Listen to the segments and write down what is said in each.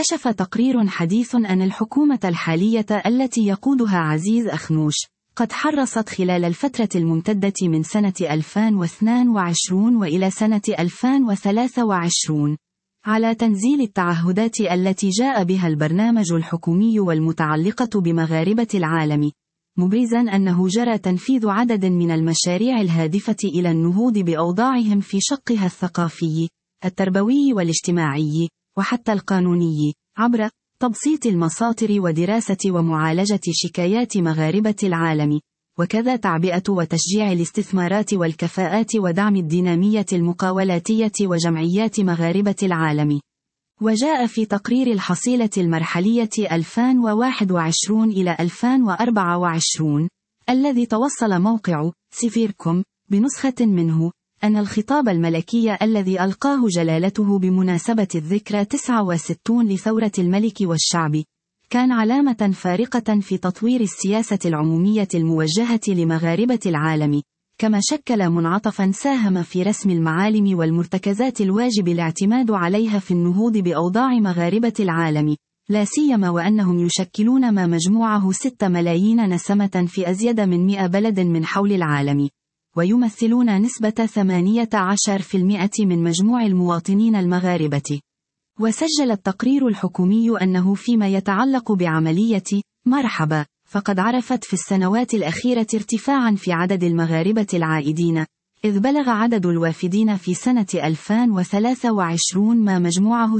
كشف تقرير حديث أن الحكومة الحالية التي يقودها عزيز أخنوش قد حرصت خلال الفترة الممتدة من سنة 2022 وإلى سنة 2023 على تنزيل التعهدات التي جاء بها البرنامج الحكومي والمتعلقة بمغاربة العالم، مبرزا أنه جرى تنفيذ عدد من المشاريع الهادفة إلى النهوض بأوضاعهم في شقها الثقافي، التربوي والاجتماعي، وحتى القانوني، عبر تبسيط المساطر ودراسة ومعالجة شكايات مغاربة العالم، وكذا تعبئة وتشجيع الاستثمارات والكفاءات ودعم الدينامية المقاولاتية وجمعيات مغاربة العالم. وجاء في تقرير الحصيلة المرحلية 2021 إلى 2024 الذي توصل موقع سفيركم بنسخة منه أن الخطاب الملكي الذي ألقاه جلالته بمناسبة الذكرى 69 لثورة الملك والشعب كان علامة فارقة في تطوير السياسة العمومية الموجهة لمغاربة العالم، كما شكل منعطفا ساهم في رسم المعالم والمرتكزات الواجب الاعتماد عليها في النهوض بأوضاع مغاربة العالم، لا سيما وأنهم يشكلون ما مجموعه 6 ملايين نسمة في أزيد من 100 بلد من حول العالم، ويمثلون نسبة 18% من مجموع المواطنين المغاربة. وسجل التقرير الحكومي أنه فيما يتعلق بعملية مرحبا فقد عرفت في السنوات الأخيرة ارتفاعا في عدد المغاربة العائدين، إذ بلغ عدد الوافدين في سنة 2023 ما مجموعه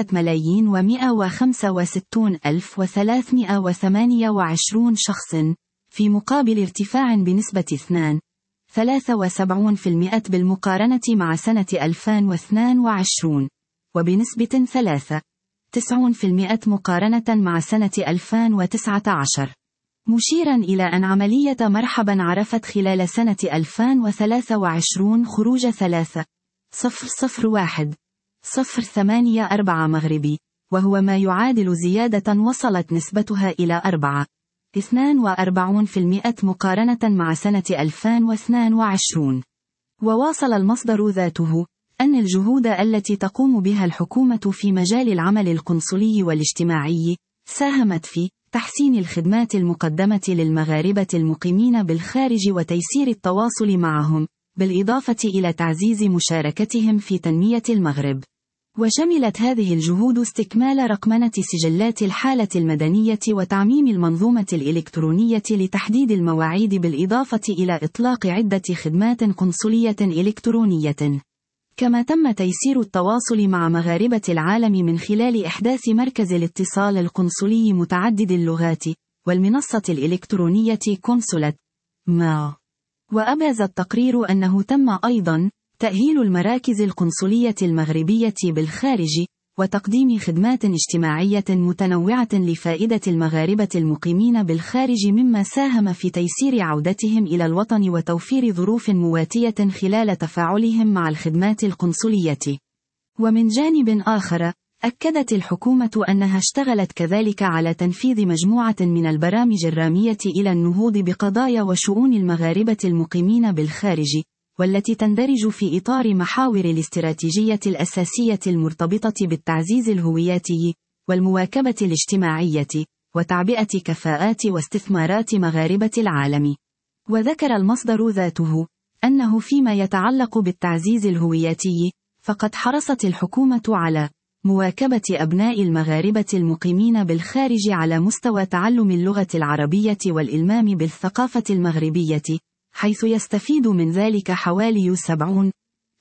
3,165,328 شخص، في مقابل ارتفاع بنسبة 2.73% بالمقارنة مع سنة 2022، وبنسبة 3.9% مقارنة مع سنة 2019. مشيرا إلى أن عملية مرحبا عرفت خلال سنة 2023 خروج 3,001,084 مغربي، وهو ما يعادل زيادة وصلت نسبتها إلى 4.42% مقارنة مع سنة 2022. وواصل المصدر ذاته أن الجهود التي تقوم بها الحكومة في مجال العمل القنصلي والاجتماعي ساهمت في تحسين الخدمات المقدمة للمغاربة المقيمين بالخارج وتيسير التواصل معهم، بالإضافة إلى تعزيز مشاركتهم في تنمية المغرب. وشملت هذه الجهود استكمال رقمنة سجلات الحالة المدنية وتعميم المنظومة الإلكترونية لتحديد المواعيد، بالإضافة إلى إطلاق عدة خدمات قنصلية إلكترونية. كما تم تيسير التواصل مع مغاربة العالم من خلال إحداث مركز الاتصال القنصلي متعدد اللغات، والمنصة الإلكترونية كونسولة ما. وأبرز التقرير أنه تم أيضا تأهيل المراكز القنصلية المغربية بالخارج، وتقديم خدمات اجتماعية متنوعة لفائدة المغاربة المقيمين بالخارج، مما ساهم في تيسير عودتهم إلى الوطن وتوفير ظروف مواتية خلال تفاعلهم مع الخدمات القنصلية. ومن جانب آخر، أكدت الحكومة أنها اشتغلت كذلك على تنفيذ مجموعة من البرامج الرامية إلى النهوض بقضايا وشؤون المغاربة المقيمين بالخارج، والتي تندرج في إطار محاور الاستراتيجية الأساسية المرتبطة بالتعزيز الهوياتي والمواكبة الاجتماعية وتعبئة كفاءات واستثمارات مغاربة العالم. وذكر المصدر ذاته أنه فيما يتعلق بالتعزيز الهوياتي فقد حرصت الحكومة على مواكبة أبناء المغاربة المقيمين بالخارج على مستوى تعلم اللغة العربية والإلمام بالثقافة المغربية، حيث يستفيد من ذلك حوالي 700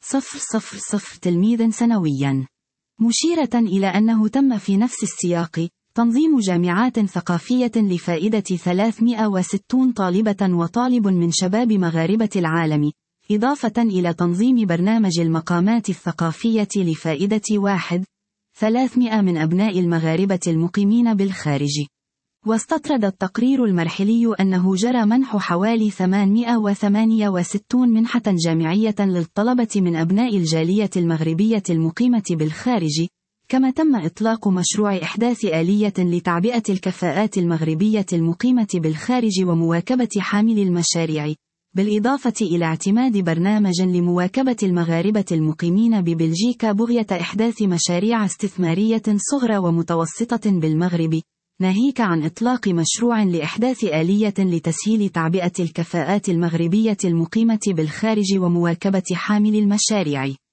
تلميذ سنويا. مشيرة إلى أنه تم في نفس السياق تنظيم جامعات ثقافية لفائدة 360 طالبة وطالب من شباب مغاربة العالم، إضافة إلى تنظيم برنامج المقامات الثقافية لفائدة 300 من أبناء المغاربة المقيمين بالخارج. واستطرد التقرير المرحلي أنه جرى منح حوالي 868 منحة جامعية للطلبة من أبناء الجالية المغربية المقيمة بالخارج، كما تم إطلاق مشروع إحداث آلية لتعبئة الكفاءات المغربية المقيمة بالخارج ومواكبة حامل المشاريع، بالإضافة إلى اعتماد برنامج لمواكبة المغاربة المقيمين ببلجيكا بغية إحداث مشاريع استثمارية صغرى ومتوسطة بالمغرب، ناهيك عن إطلاق مشروع لإحداث آلية لتسهيل تعبئة الكفاءات المغربية المقيمة بالخارج ومواكبة حامل المشاريع.